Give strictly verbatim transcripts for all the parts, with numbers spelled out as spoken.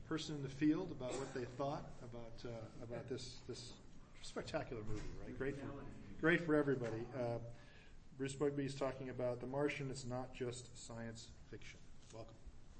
person in the field about what they thought about uh, about this this spectacular movie. Right, great for great for everybody. Uh, Bruce Bugby is talking about The Martian. It's not just science fiction. Welcome.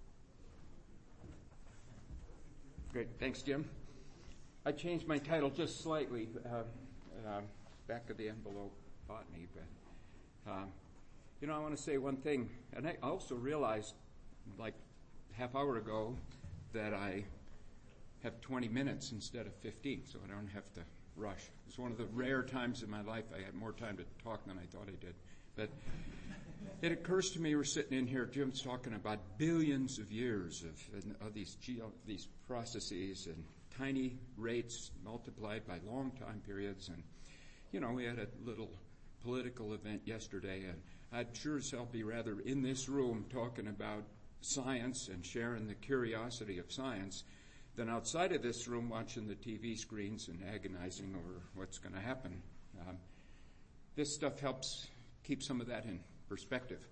Great, thanks, Jim. I changed my title just slightly. Uh, uh, back of the envelope botany, but um, you know, I want to say one thing, and I also realized, like half hour ago, that I have twenty minutes instead of fifteen, so I don't have to rush. It's one of the rare times in my life I had more time to talk than I thought I did. But it occurs to me, we're sitting in here, Jim's talking about billions of years of, of these geo, these processes and tiny rates multiplied by long time periods. And, you know, we had a little political event yesterday, and I'd sure as hell be rather in this room talking about science and sharing the curiosity of science than outside of this room watching the T V screens and agonizing over what's going to happen. Um, this stuff helps keep some of that in perspective.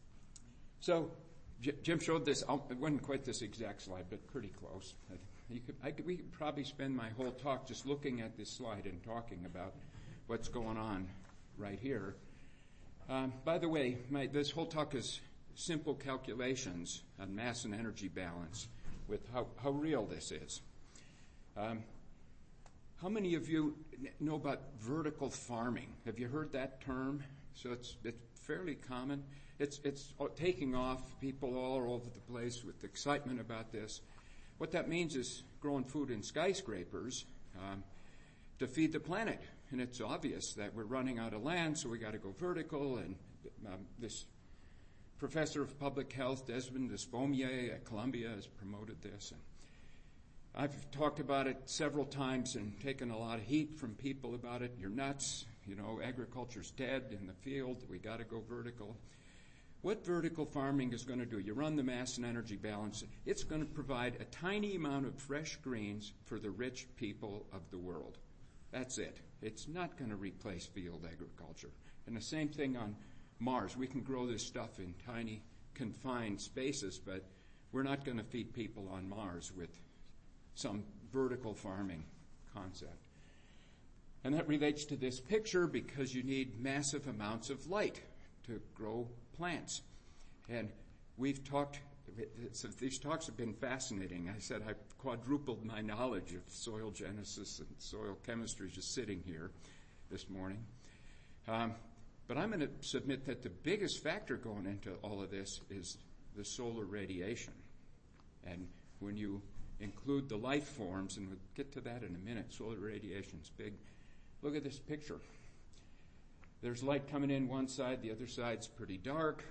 So J- Jim showed this. It wasn't quite this exact slide, but pretty close. You could, I could, we could probably spend my whole talk just looking at this slide and talking about what's going on right here. Um, by the way, my, this whole talk is simple calculations on mass and energy balance with how, how real this is. Um, how many of you know about vertical farming? Have you heard that term? So it's it's fairly common. It's it's taking off. People all over the place with excitement about this. What that means is growing food in skyscrapers um, to feed the planet. And it's obvious that we're running out of land, so we got to go vertical. And um, this professor of public health, Desmond Despomier at Columbia, has promoted this. And I've talked about it several times and taken a lot of heat from people about it. You're nuts. You know, agriculture's dead in the field. We got to go vertical. What vertical farming is going to do? You run the mass and energy balance. It's going to provide a tiny amount of fresh greens for the rich people of the world. That's it. It's not going to replace field agriculture. And the same thing on Mars. We can grow this stuff in tiny, confined spaces, but we're not going to feed people on Mars with some vertical farming concept. And that relates to this picture because you need massive amounts of light to grow plants. And we've talked, so these talks have been fascinating. I said I've quadrupled my knowledge of soil genesis and soil chemistry just sitting here this morning. Um, but I'm going to submit that the biggest factor going into all of this is the solar radiation. And when you include the life forms, and we'll get to that in a minute, solar radiation's big. Look at this picture. There's light coming in one side, the other side's pretty dark.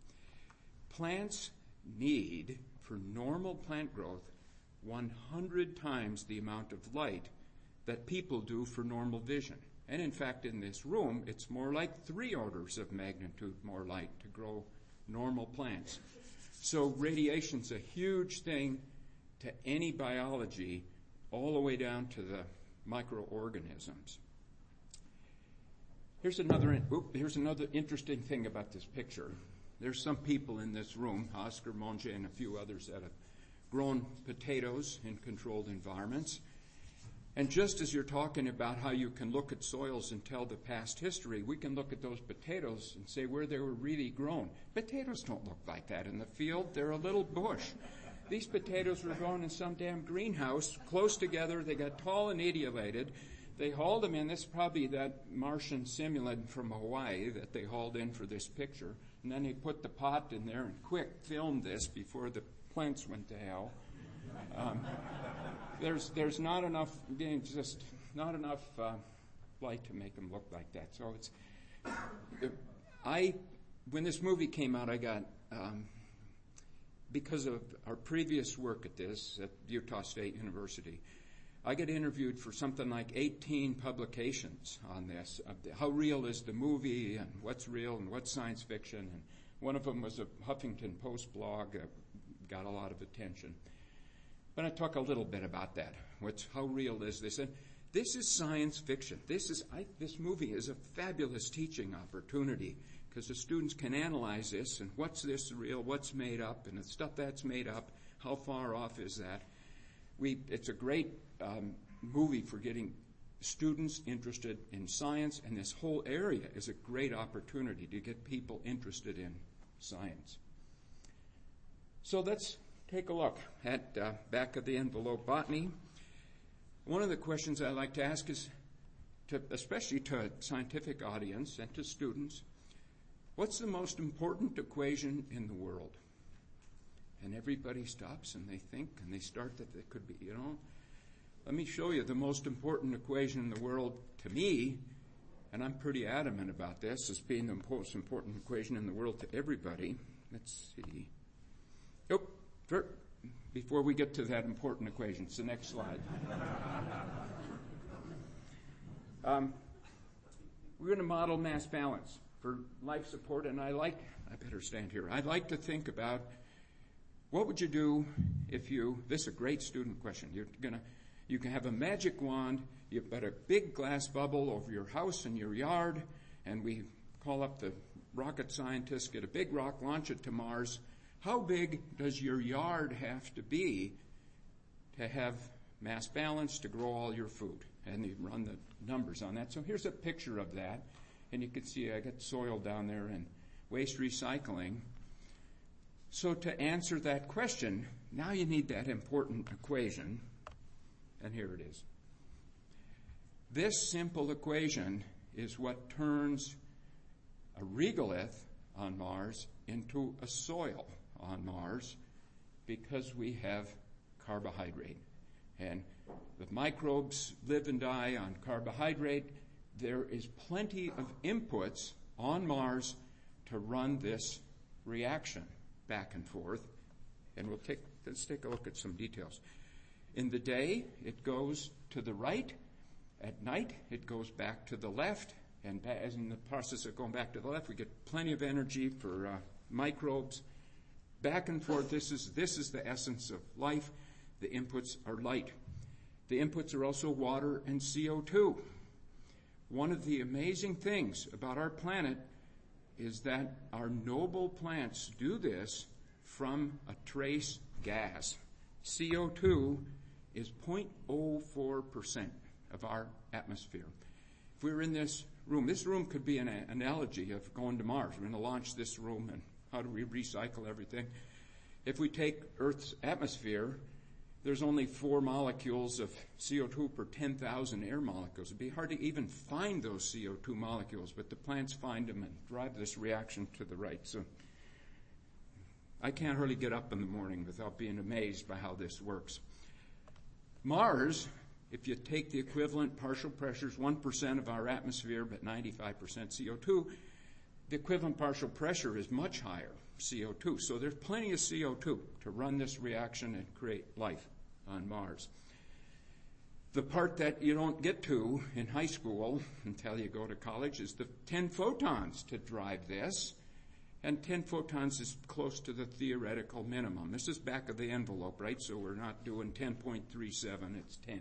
Plants need, for normal plant growth, one hundred times the amount of light that people do for normal vision. And in fact, in this room, it's more like three orders of magnitude more light to grow normal plants. So radiation's a huge thing to any biology, all the way down to the microorganisms. Here's another, oop, here's another interesting thing about this picture. There's some people in this room, Oscar Monge and a few others, that have grown potatoes in controlled environments. And just as you're talking about how you can look at soils and tell the past history, we can look at those potatoes and say where they were really grown. Potatoes don't look like that in the field. They're a little bush. These potatoes were grown in some damn greenhouse, close together. They got tall and etiolated. They hauled them in. This is probably that Martian simulant from Hawaii that they hauled in for this picture. And then they put the pot in there and quick filmed this before the plants went to hell. Um, there's there's not enough, just not enough uh, light to make them look like that. So it's, I, when this movie came out, I got, um, because of our previous work at this at Utah State University, I got interviewed for something like eighteen publications on this. Uh, how real is the movie, and what's real and what's science fiction? And one of them was a Huffington Post blog, uh, got a lot of attention. But I talk a little bit about that. What's how real is this? And this is science fiction. This is I, this movie is a fabulous teaching opportunity because the students can analyze this and what's this real, what's made up, and the stuff that's made up, how far off is that? we it's a great um, movie for getting students interested in science, and this whole area is a great opportunity to get people interested in science. So let's take a look at uh, back of the envelope botany. One of the questions I like to ask is, to, especially to a scientific audience and to students, what's the most important equation in the world? And everybody stops and they think and they start that it could be, you know. Let me show you the most important equation in the world to me, and I'm pretty adamant about this as being the most important equation in the world to everybody. Let's see. Oh, before we get to that important equation, it's the next slide. um, we're going to model mass balance for life support, and I like, I better stand here. I'd like to think about what would you do if you, this is a great student question. You're going to, you can have a magic wand, you've got a big glass bubble over your house and your yard, and we call up the rocket scientists, get a big rock, launch it to Mars. How big does your yard have to be to have mass balance to grow all your food? And you run the numbers on that. So here's a picture of that. And you can see I got soil down there and waste recycling. So to answer that question, now you need that important equation. And here it is. This simple equation is what turns a regolith on Mars into a soil on Mars, because we have carbohydrate. And the microbes live and die on carbohydrate. There is plenty of inputs on Mars to run this reaction back and forth. And we'll take, let's take a look at some details. In the day, it goes to the right. At night, it goes back to the left. And as in the process of going back to the left, we get plenty of energy for uh, microbes. Back and forth, this is, this is the essence of life. The inputs are light. The inputs are also water and C O two. One of the amazing things about our planet is that our noble plants do this from a trace gas. C O two is zero point zero four percent of our atmosphere. If we were in this room, this room could be an a- analogy of going to Mars. We're going to launch this room, and how do we recycle everything? If we take Earth's atmosphere, there's only four molecules of C O two per ten thousand air molecules. It'd be hard to even find those C O two molecules, but the plants find them and drive this reaction to the right. So I can't hardly get up in the morning without being amazed by how this works. Mars, if you take the equivalent partial pressures, one percent of our atmosphere, but ninety-five percent C O two, the equivalent partial pressure is much higher, C O two. So there's plenty of C O two to run this reaction and create life on Mars. The part that you don't get to in high school until you go to college is the ten photons to drive this. And ten photons is close to the theoretical minimum. This is back of the envelope, right? So we're not doing ten point three seven, it's ten.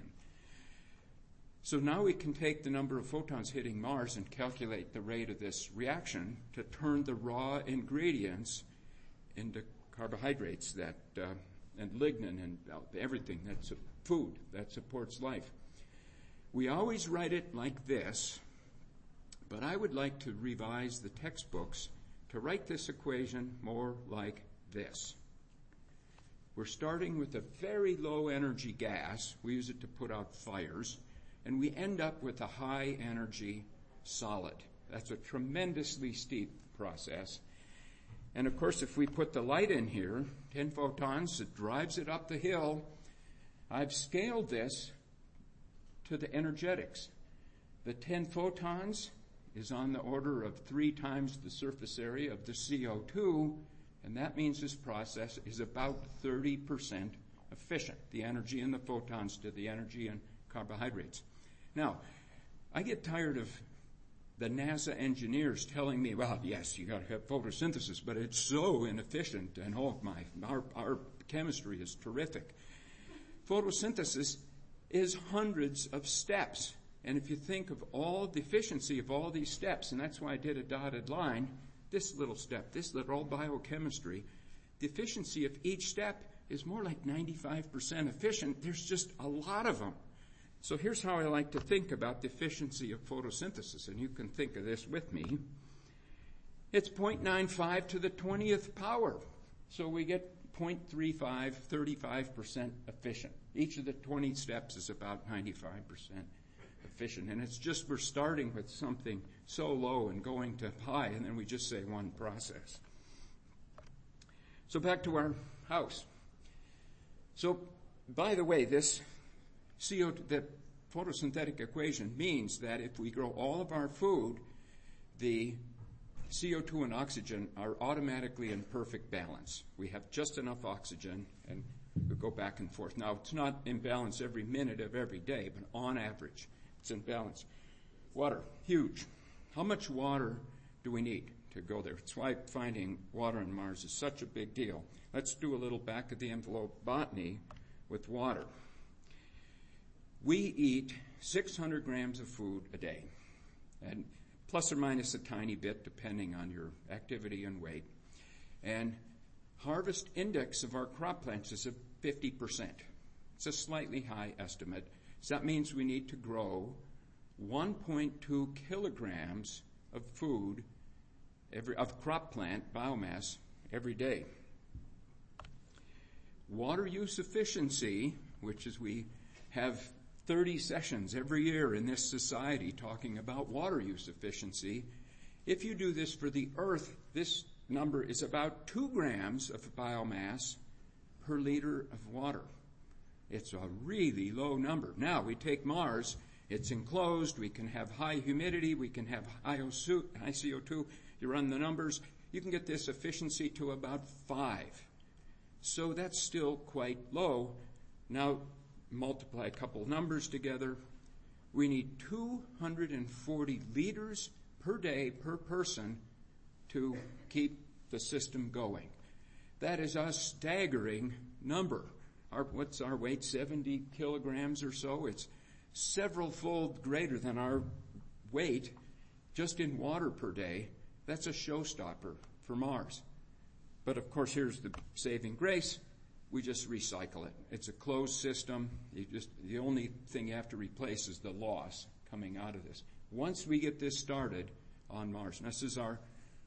So now we can take the number of photons hitting Mars and calculate the rate of this reaction to turn the raw ingredients into carbohydrates that uh, and lignin and uh, everything that's a food that supports life. We always write it like this, but I would like to revise the textbooks to write this equation more like this. We're starting with a very low energy gas. We use it to put out fires. And we end up with a high energy solid. That's a tremendously steep process. And of course, if we put the light in here, ten photons, it drives it up the hill. I've scaled this to the energetics. The ten photons is on the order of three times the surface area of the C O two, and that means this process is about thirty percent efficient, the energy in the photons to the energy in carbohydrates. Now, I get tired of the NASA engineers telling me, well, yes, you got to have photosynthesis, but it's so inefficient, and oh my, our, our chemistry is terrific. Photosynthesis is hundreds of steps, and if you think of all the efficiency of all these steps, and that's why I did a dotted line, this little step, this little biochemistry, the efficiency of each step is more like ninety-five percent efficient. There's just a lot of them. So here's how I like to think about the efficiency of photosynthesis, and you can think of this with me. It's zero point nine five to the twentieth power. So we get zero point three five, thirty-five percent efficient. Each of the twenty steps is about ninety-five percent efficient. And it's just we're starting with something so low and going to high, and then we just say one process. So back to our house. So, by the way, this C O two, the photosynthetic equation means that if we grow all of our food, the C O two and oxygen are automatically in perfect balance. We have just enough oxygen, and we go back and forth. Now, it's not in balance every minute of every day, but on average, it's in balance. Water, huge. How much water do we need to go there? That's why finding water on Mars is such a big deal. Let's do a little back-of-the-envelope botany with water. We eat six hundred grams of food a day, and plus or minus a tiny bit depending on your activity and weight. And harvest index of our crop plants is at fifty percent. It's a slightly high estimate. So that means we need to grow one point two kilograms of food, every, of crop plant biomass every day. Water use efficiency, which is we have thirty sessions every year in this society talking about water use efficiency. If you do this for the Earth, this number is about two grams of biomass per liter of water. It's a really low number. Now, we take Mars, it's enclosed, we can have high humidity, we can have high C O two. You run the numbers, you can get this efficiency to about five. So that's still quite low. Now, multiply a couple numbers together. We need two hundred forty liters per day per person to keep the system going. That is a staggering number. Our, what's our weight? seventy kilograms or so. It's several-fold greater than our weight just in water per day. That's a showstopper for Mars. But of course, here's the saving grace. We just recycle it. It's a closed system. You just, the only thing you have to replace is the loss coming out of this. Once we get this started on Mars, and this is our,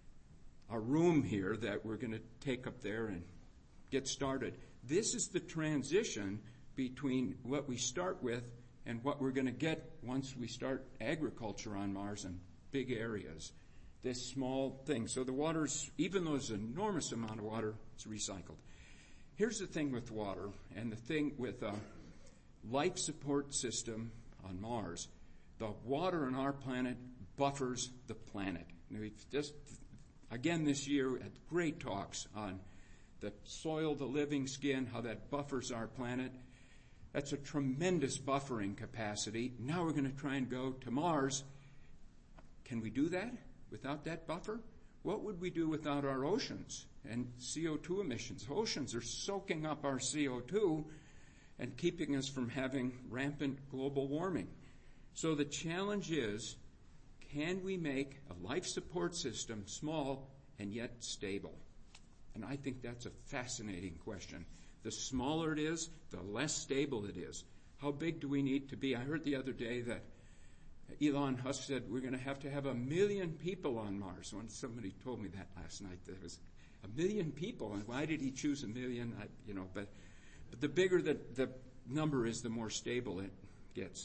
our room here that we're going to take up there and get started. This is the transition between what we start with and what we're going to get once we start agriculture on Mars in big areas. This small thing. So the water's, even though there's an enormous amount of water, it's recycled. Here's the thing with water and the thing with a life support system on Mars. The water on our planet buffers the planet. And we've just, again this year, had great talks on the soil, the living skin, how that buffers our planet. That's a tremendous buffering capacity. Now we're going to try and go to Mars. Can we do that without that buffer? What would we do without our oceans and C O two emissions? Oceans are soaking up our C O two and keeping us from having rampant global warming. So the challenge is, can we make a life support system small and yet stable? And I think that's a fascinating question. The smaller it is, the less stable it is. How big do we need to be? I heard the other day that Elon Musk said we're going to have to have a million people on Mars. When somebody told me that last night, there was a million people, and why did he choose a million? I, you know, but, but the bigger the, the number is, the more stable it gets.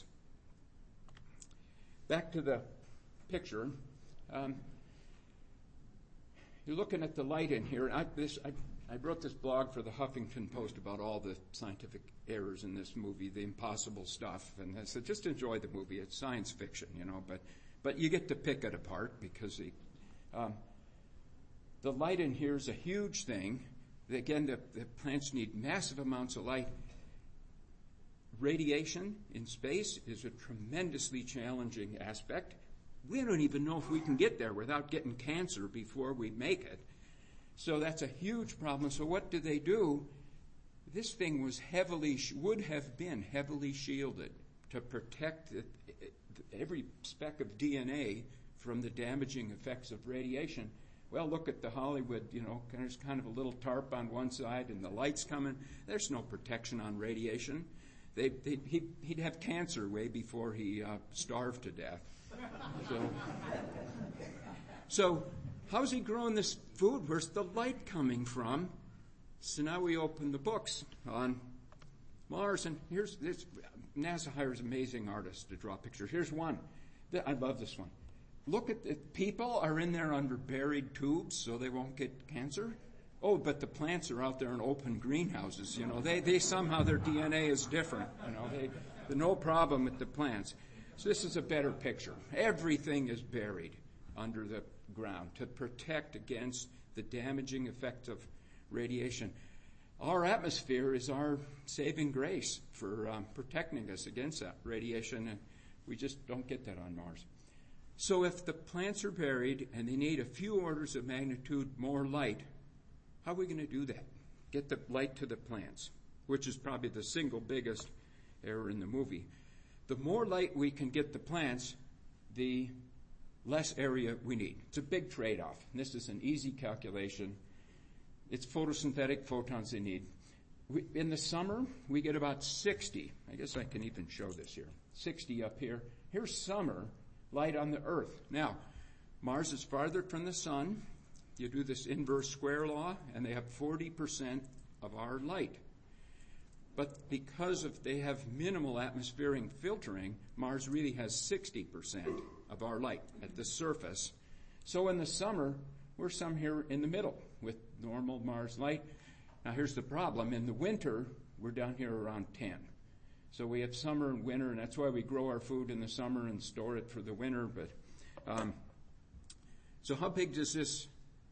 Back to the picture. Um, you're looking at the light in here. I, this, I, I wrote this blog for the Huffington Post about all the scientific errors in this movie, the impossible stuff. And I said, just enjoy the movie. It's science fiction, you know, but but you get to pick it apart because the, um, the light in here is a huge thing. Again, the, the plants need massive amounts of light. Radiation in space is a tremendously challenging aspect. We don't even know if we can get there without getting cancer before we make it. So that's a huge problem. So what do they do? This thing was heavily, would have been heavily shielded to protect it, it, every speck of D N A from the damaging effects of radiation. well, look at the Hollywood, you know, there's kind of a little tarp on one side and the light's coming. There's no protection on radiation. They, they, he'd, he'd have cancer way before he uh, starved to death. So, so how's he growing this food? Where's the light coming from? So now we open the books on Mars, and here's this. NASA hires amazing artists to draw pictures. Here's one. I love this one. Look at the people are in there under buried tubes so they won't get cancer. Oh, but the plants are out there in open greenhouses. You know, they, they somehow their D N A is different. You know, they, they no problem with the plants. So this is a better picture. Everything is buried under the ground to protect against the damaging effects of radiation. Our atmosphere is our saving grace for um, protecting us against that radiation, and we just don't get that on Mars. So if the plants are buried and they need a few orders of magnitude more light, how are we going to do that? Get the light to the plants, which is probably the single biggest error in the movie. The more light we can get the plants, the less area we need. It's a big trade-off. And this is an easy calculation. It's photosynthetic photons they need. We, in the summer, we get about sixty. I guess I can even show this here. sixty up here. Here's summer light on the Earth. Now, Mars is farther from the sun. You do this inverse square law, and they have forty percent of our light. But because of they have minimal atmospheric filtering, Mars really has sixty percent of our light at the surface. So in the summer, we're some here in the middle with normal Mars light. Now here's the problem. In the winter, we're down here around ten. So we have summer and winter, and that's why we grow our food in the summer and store it for the winter. But um, so how big does this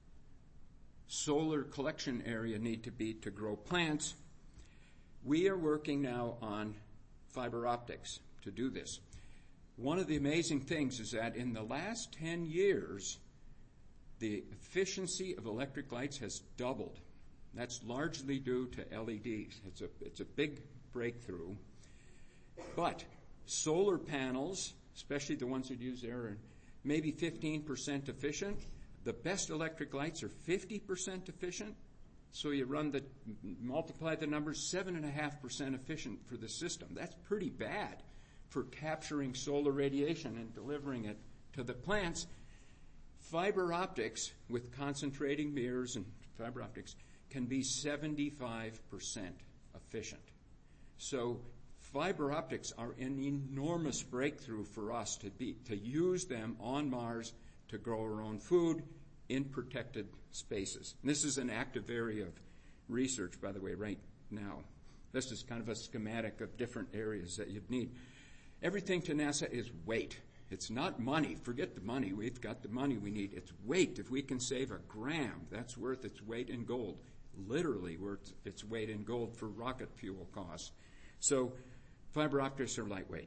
solar collection area need to be to grow plants? We are working now on fiber optics to do this. One of the amazing things is that in the last ten years, the efficiency of electric lights has doubled. That's largely due to L E Ds. It's a, it's a big breakthrough. But solar panels, especially the ones that use air, are maybe fifteen percent efficient. The best electric lights are fifty percent efficient. So you run the, multiply the numbers, seven point five percent efficient for the system. That's pretty bad for capturing solar radiation and delivering it to the plants. Fiber optics with concentrating mirrors and fiber optics can be seventy-five percent efficient. So fiber optics are an enormous breakthrough for us to be, to use them on Mars to grow our own food in protected spaces. And this is an active area of research, by the way, right now. This is kind of a schematic of different areas that you'd need. Everything to NASA is weight. It's not money. Forget the money. We've got the money we need. It's weight. If we can save a gram, that's worth its weight in gold. Literally worth its weight in gold for rocket fuel costs. So fiber optics are lightweight.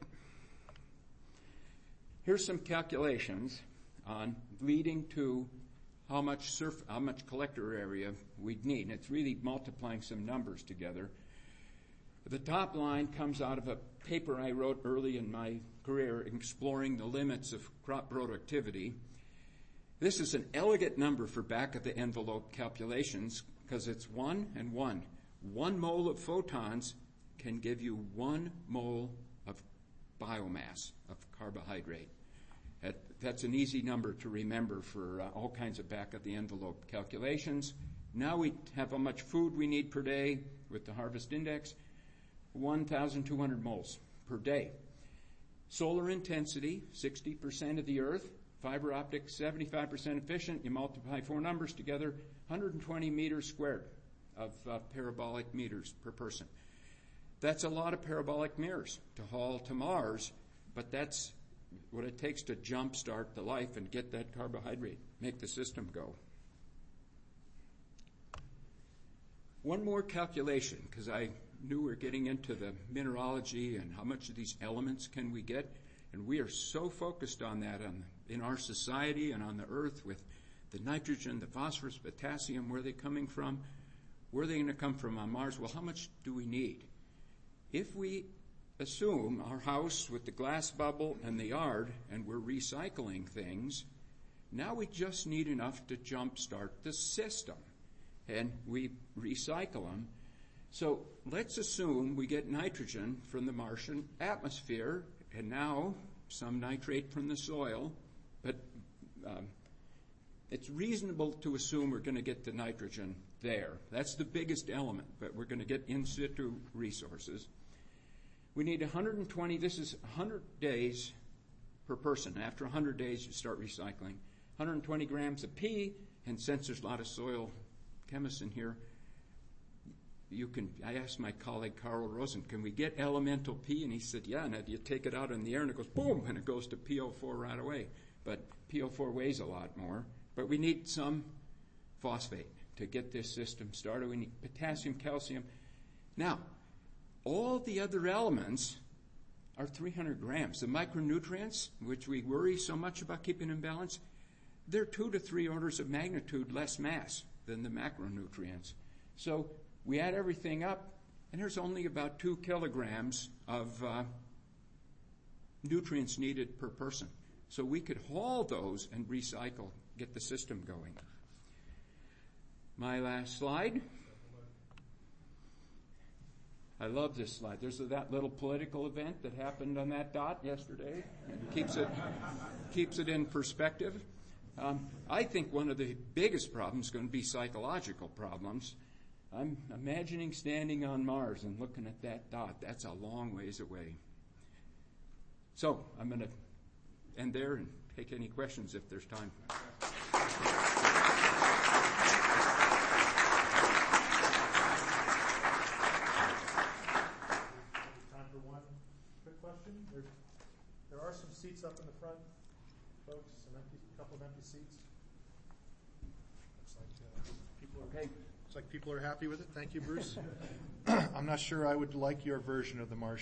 Here's some calculations on leading to how much surf, how much collector area we'd need. And it's really multiplying some numbers together. The top line comes out of a paper I wrote early in my career, exploring the limits of crop productivity. This is an elegant number for back-of-the-envelope calculations because it's one and one. One mole of photons can give you one mole of biomass, of carbohydrate. That, that's an easy number to remember for uh, all kinds of back-of-the-envelope calculations. Now we have how much food we need per day with the harvest index, one thousand two hundred moles per day. Solar intensity, sixty percent of the Earth. Fiber optics, seventy-five percent efficient. You multiply four numbers together, one hundred twenty meters squared of uh, parabolic meters per person. That's a lot of parabolic mirrors to haul to Mars, but that's what it takes to jumpstart the life and get that carbohydrate, make the system go. One more calculation, because I knew we were getting into the mineralogy and how much of these elements can we get, and we are so focused on that on, in our society and on the Earth with the nitrogen, the phosphorus, potassium, where are they coming from? Where are they going to come from on Mars? Well, how much do we need? If we assume our house with the glass bubble and the yard, and we're recycling things, Now we just need enough to jumpstart the system, and we recycle them. So let's assume we get nitrogen from the Martian atmosphere, and now some nitrate from the soil, but um, it's reasonable to assume we're going to get the nitrogen there. That's the biggest element, but we're going to get in situ resources. We need one hundred twenty, this is one hundred days per person. After one hundred days, you start recycling. one hundred twenty grams of P, and since there's a lot of soil chemists in here, you can, I asked my colleague Carl Rosen, can we get elemental P? And he said, yeah, and you take it out in the air and it goes boom, and it goes to P O four right away. But P O four weighs a lot more. But we need some phosphate to get this system started. We need potassium, calcium. Now, all the other elements are three hundred grams. The micronutrients, which we worry so much about keeping in balance, they're two to three orders of magnitude less mass than the macronutrients. So we add everything up, and there's only about two kilograms of uh, nutrients needed per person. So we could haul those and recycle, get the system going. My last slide. I love this slide. There's that little political event that happened on that dot yesterday, and keeps it keeps it in perspective. Um, I think one of the biggest problems is going to be psychological problems. I'm imagining standing on Mars and looking at that dot. That's a long ways away. So I'm going to end there and take any questions if there's time. There, there are some seats up in the front, folks, some empty, a couple of empty seats. Looks like uh, people are, okay. Looks like people are happy with it. Thank you, Bruce. I'm not sure I would like your version of the Martian.